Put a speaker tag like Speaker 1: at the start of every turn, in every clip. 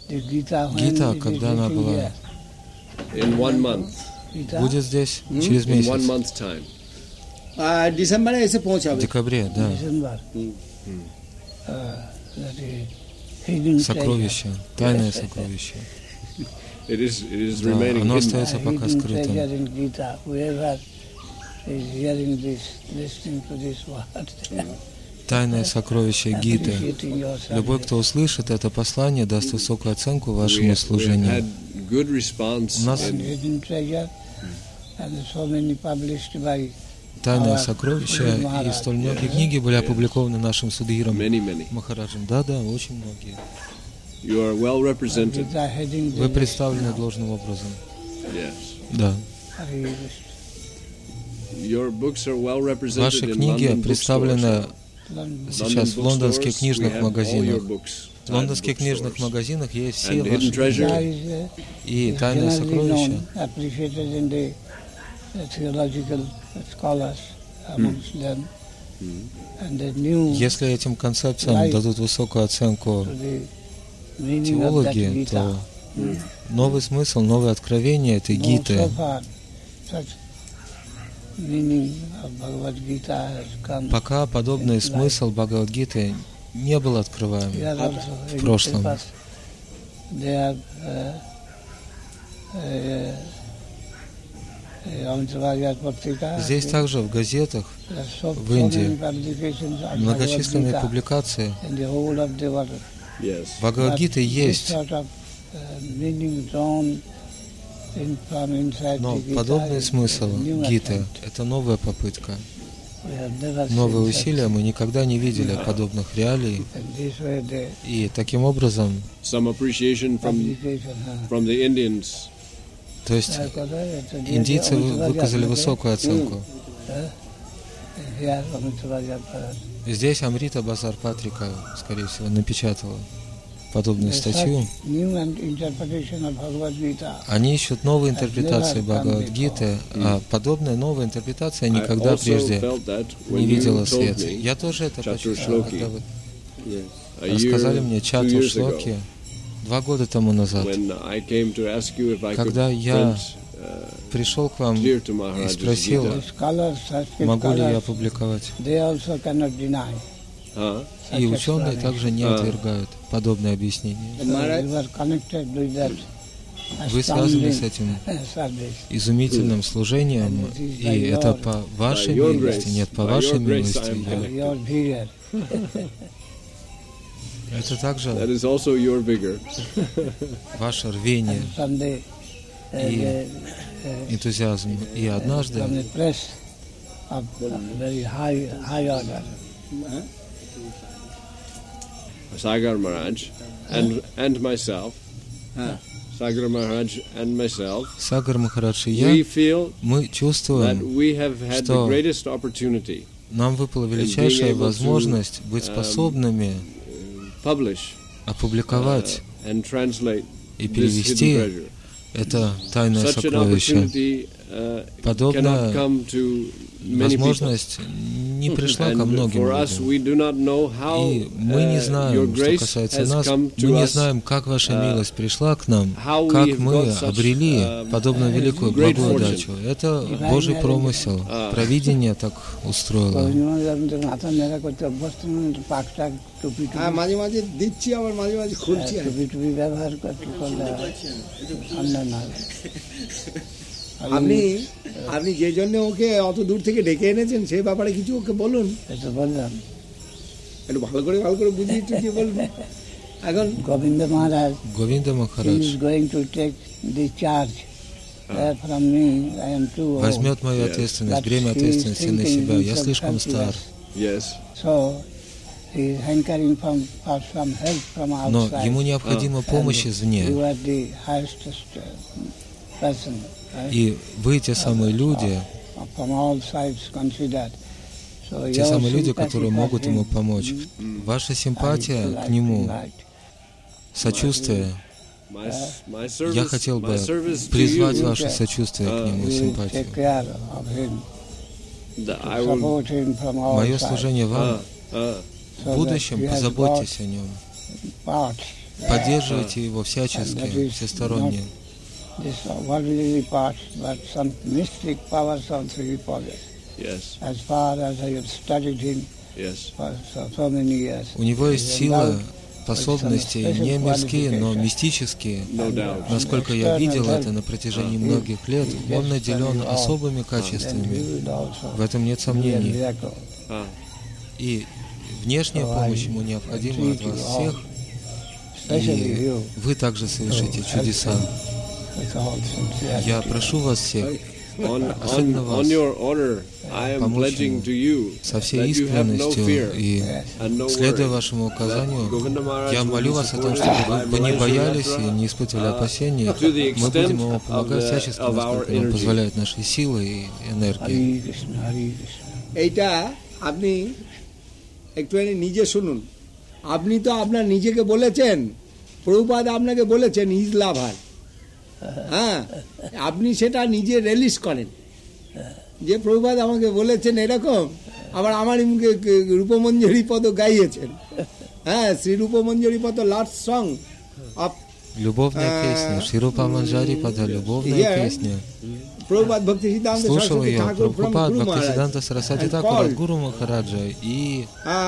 Speaker 1: Гита, когда она была, будет здесь через месяц.
Speaker 2: В
Speaker 1: декабре, да. Сокровище, тайное сокровище. Да, оно остается пока скрытым. Тайное сокровище Гиты. Любой, кто услышит это послание, даст высокую оценку вашему служению. У нас тайное сокровище, и столь многие книги были опубликованы нашим Судхиром Махараджем. Да, очень многие. Вы представлены должным образом. Да. Ваши книги представлены сейчас в лондонских книжных магазинах. В лондонских книжных магазинах есть все ваши книги. И тайное сокровище. Если этим концепциям дадут высокую оценку теологи, то новый смысл, новое откровение этой Гиты. Пока подобный смысл Бхагавад-гиты не был открываем в прошлом. Здесь также в газетах в Индии многочисленные публикации. Бхагавад-гиты есть. Но подобный смысл Гиты — это новая попытка, новые усилия. Мы никогда не видели подобных реалий. И таким образом, то есть индийцы выказали высокую оценку. Здесь Амрита Базар Патрика, скорее всего, напечатала подобную статью. Они ищут новые интерпретации Бхагавад-гиты, а подобная новая интерпретация никогда прежде не видела свет. Я тоже это почувствовал, когда вы рассказали мне чату шлоки 2 года тому назад, когда я пришел к вам и спросил, могу ли я опубликовать. И ученые также не отвергают подобное объяснение. Вы связаны с этим изумительным служением, и это по вашей милости, нет, по вашей милости. Это также ваше рвение и энтузиазм. И однажды
Speaker 2: Sagar Maharaj and myself, Sagar Maharaj and myself,
Speaker 1: Сагар Махарадж и я, мы чувствуем, что нам выпала величайшая возможность быть способными опубликовать и перевести это тайное сокровище. Подобная возможность не пришла ко многим людям. И мы не знаем, что касается нас, мы не знаем, как ваша милость пришла к нам, как мы обрели подобную великую благодачу. Это Божий промысел. Провидение так устроило.
Speaker 2: আপনি যে জন্য ওকে অত দূর থেকে ডেকে এনেছেন সেই ব্যাপারে কিছু ওকে বলুন। এটা বললাম, একটু ভালো করে বুঝিয়ে একটু বলুন। এখন গোবিন্দ মহারাজ is going to take the charge from me. I am too old.
Speaker 1: Возьмет мою ответственность, бремя ответственности на себя. Я слишком стар.
Speaker 2: So he is hankering for some help from outside.
Speaker 1: Но ему необходима помощь извне.
Speaker 2: You are the highest person.
Speaker 1: И вы те самые люди, те самые люди, которые могут ему помочь. Ваша симпатия к нему, сочувствие. Я хотел бы призвать ваше сочувствие к нему, симпатию. Мое служение вам. В будущем позаботьтесь о нем. поддерживайте его всячески, всесторонне. У него есть сила, способности не мирские, но мистические. Насколько я видел это на протяжении многих лет, он наделен особыми качествами. В этом нет сомнений. И внешняя помощь ему необходима от вас всех. И вы также совершите чудеса. Я прошу вас всех, особенно вас, помочь ему со всей искренностью и, следуя вашему указанию, я молю вас о том, чтобы вы не боялись и не испытывали опасений. Мы будем ему помогать всячески, насколько нам позволяют наши силы и энергии.
Speaker 2: আপনি একটুখানি নিজে শুনুন। আপনি তো আপনার নিজেকে বলেছেন, প্রভুপাদ আপনাকে বলেছেন ইজ লাভার। হ্যাঁ, আপনি সেটা নিজে রিলিজ করেন যে প্রভুপাদ আমাকে বলেছেন এরকম, আবার আমার মুখে রূপমঞ্জরি পদ গাইয়েছেন। হ্যাঁ, শ্রী রূপমঞ্জরি পদ last song of
Speaker 1: Любовная песня, Шри Рупа Манджари Пада, любовная песня. Слушал ее Прабхупад Бхактисиданта Сарасвати Тхакур от Гуру Махараджа и...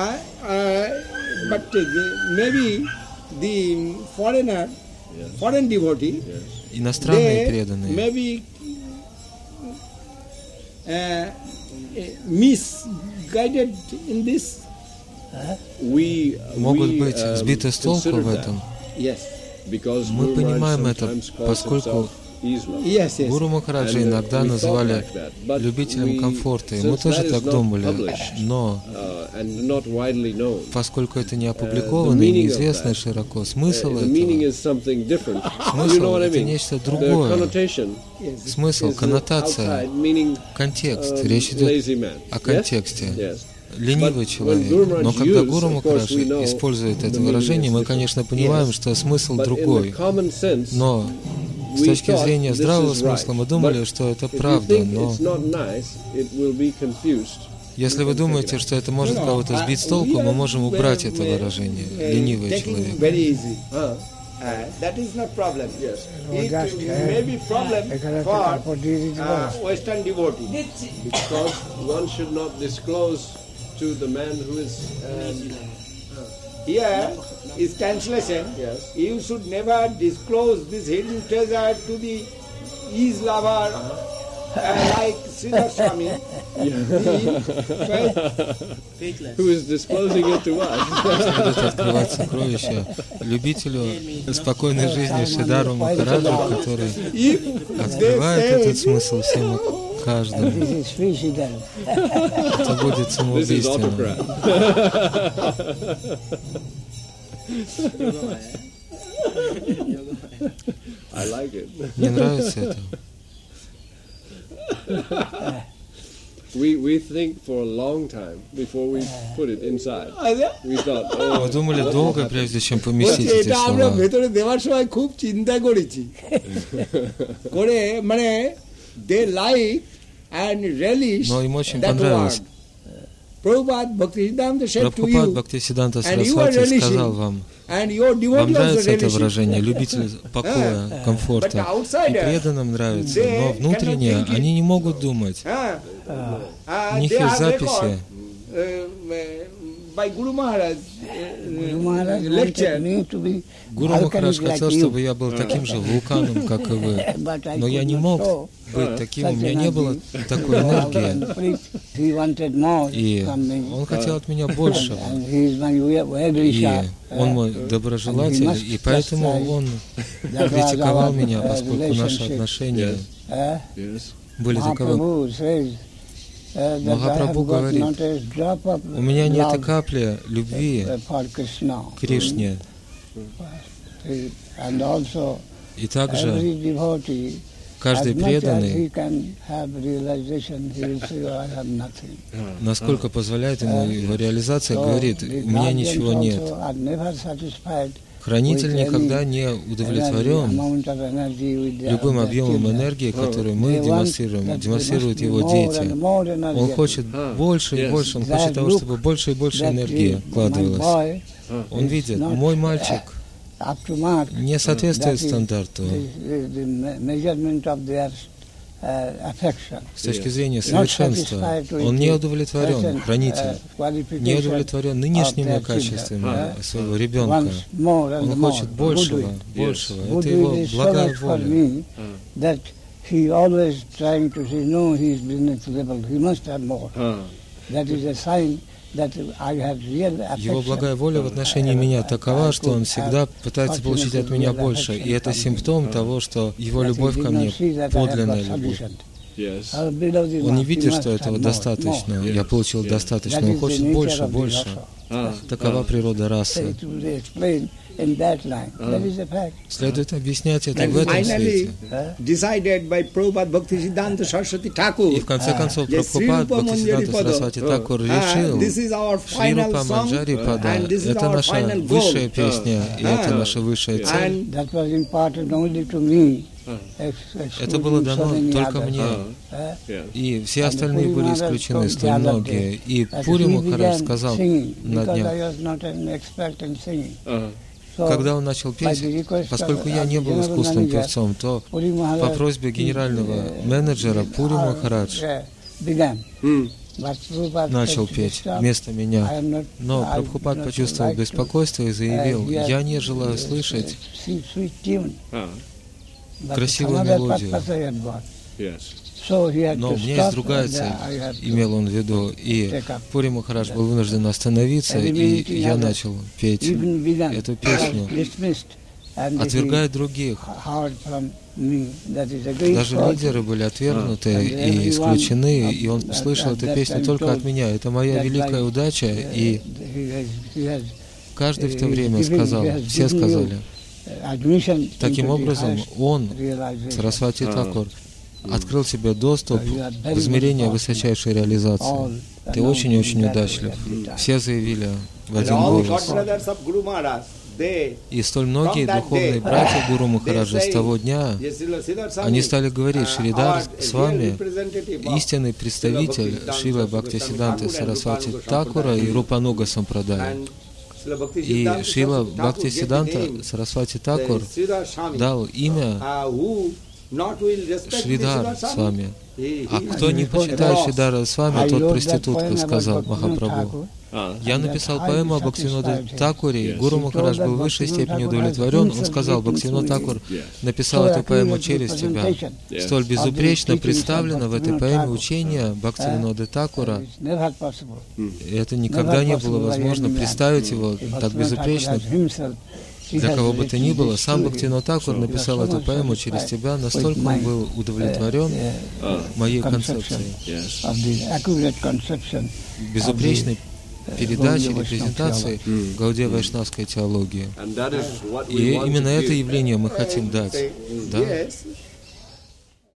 Speaker 2: But maybe the foreign devotee,
Speaker 1: иностранные преданные,
Speaker 2: maybe misguided in this.
Speaker 1: Могут быть сбиты с толку в этом. Мы понимаем это, поскольку Гуру Махараджа иногда называли любителем комфорта, и мы тоже так думали, но поскольку это не опубликовано и неизвестно широко, смысл это нечто другое. Смысл, коннотация, контекст. Речь идет о контексте. Ленивый человек. Но когда Гуру Махарадж использует это выражение, мы, конечно, понимаем, что смысл другой. Но с точки зрения здравого смысла мы думали, что это правда, но если вы думаете, что это может кого-то сбить с толку, мы можем убрать это выражение. Ленивый человек.
Speaker 2: That is not problem. Yes. It may be problem for Western devotee, because one should not disclose to the man who is here is translation. Yes. You should never disclose this hidden treasure to the ease lover like Sridhar Swami,
Speaker 1: who is disclosing it to us. Следует открывать сокровища любителю спокойной жизни Шридару Махараджу, который открывает этот смысл всем и каждому. Это будет самоубийственно. Мне нравится это.
Speaker 3: We think for a long time before we put it inside. We thought,
Speaker 1: мы думали долго, прежде чем поместить эти слова.
Speaker 2: আমরা ভেতরে দেওয়ার সময় খুব চিন্তা করেছি। করে মানে they like and relish.
Speaker 1: Но им очень понравилось.
Speaker 2: Прабхупад Бхактисиданта said to you,
Speaker 1: Бхактисиданта Сарасвати сказал вам, вам нравится это выражение, любитель покоя, комфорта, и преданным нравится, но внутренне они не могут думать. У них есть записи. Гуру Махарадж хотел, чтобы я был таким же вулканом, как и вы. Но я не мог быть таким, у меня не было такой энергии. И он хотел от меня большего. И он мой доброжелатель, и поэтому он критиковал меня, поскольку наши отношения были таковы. Махапрабху говорит, у меня нет и капли любви к Кришне. И также каждый преданный, насколько позволяет ему его реализация, говорит, у меня ничего нет. Хранитель никогда не удовлетворен любым объемом энергии, который мы демонстрируем, демонстрируют его дети. Он хочет больше и больше, он хочет того, чтобы больше и больше энергии вкладывалось. Он видит, мой мальчик не соответствует стандарту с точки зрения совершенства. Он не удовлетворен, хранитель, не удовлетворен нынешними качествами своего ребенка. Он хочет большего, большего. Это его благая воля.
Speaker 2: He always trying to say, no, he is business level, he must have more. That is a sign that I have real affection.
Speaker 1: Его благая воля в отношении меня такова, что он всегда пытается получить от меня больше. И это симптом того, что его любовь ко мне подлинная любовь. Он не видит, что этого достаточно. Я получил достаточно. Он хочет больше, больше. Такова природа расы. Следует объяснять это в этом свете. И в конце концов Прабхупад Бхактисиданта Сарасвати Такур решил, Шри Рупа Манджари Пада — это наша высшая песня, и это наша высшая цель. Это было дано только мне, и все остальные были исключены, столь многие. И Пури Махарадж сказал на днях, когда он начал петь, поскольку я не был искусным певцом, то по просьбе генерального менеджера Пури Махарадж начал петь вместо меня. Но Прабхупад почувствовал беспокойство и заявил, я не желаю слышать красивую мелодию. Но у меня есть другая цель, имел он в виду, и Пури Махарадж был вынужден остановиться, и я начал петь эту песню, отвергая других. Даже лидеры были отвергнуты и исключены, и он слышал эту песню только от меня. Это моя великая удача, и каждый в то время сказал, все сказали. Таким образом, он, Сарасвати Такур, открыл себе доступ к измерению высочайшей реализации. Ты очень-очень удачлив. Все заявили в один голос. И столь многие духовные братья Гуру Махараджа с того дня, они стали говорить, Шридар с вами истинный представитель Шрила Бхактисиданты Сарасвати Такура и Рупануга Сампрадай. И Шрила Бхактисиданта Сарасвати Такур дал имя Шридар с вами. А кто не почитает Шридара с вами, тот проститутка, сказал Махапрабху. Я написал поэму о Бхактивинода Такуре, и Гуру Махарадж был в высшей степени удовлетворен. Он сказал, Бхактивинод Такур написал эту поэму через тебя. Столь безупречно представлено в этой поэме учение Бхактивинода Такура. И это никогда не было возможно представить его так безупречно для кого бы то ни было. Сам Бхактивинод Такур написал эту поэму через тебя, настолько он был удовлетворен моей концепцией, безупречной передачи, репрезентации Гаудия Вайшнавской теологии. И именно это явление мы хотим дать. Да?